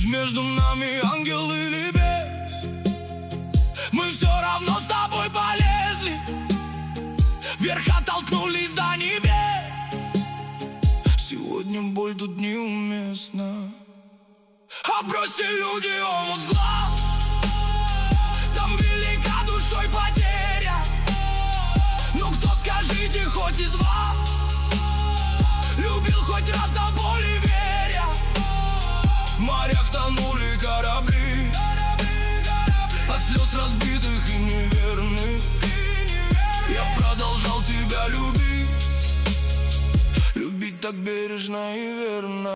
между нами ангел или бес, мы все равно с тобой полезли вверх, оттолкнулись до небес. Сегодня боль тут неуместна. А бросьте люди омут с глаз, там велика душой потеря. Ну кто, скажите, хоть из вас любил хоть раз до боли веря? В морях тонули корабли от слез разбитых и неверных. Я продолжал тебя любить, любить так бережно и верно.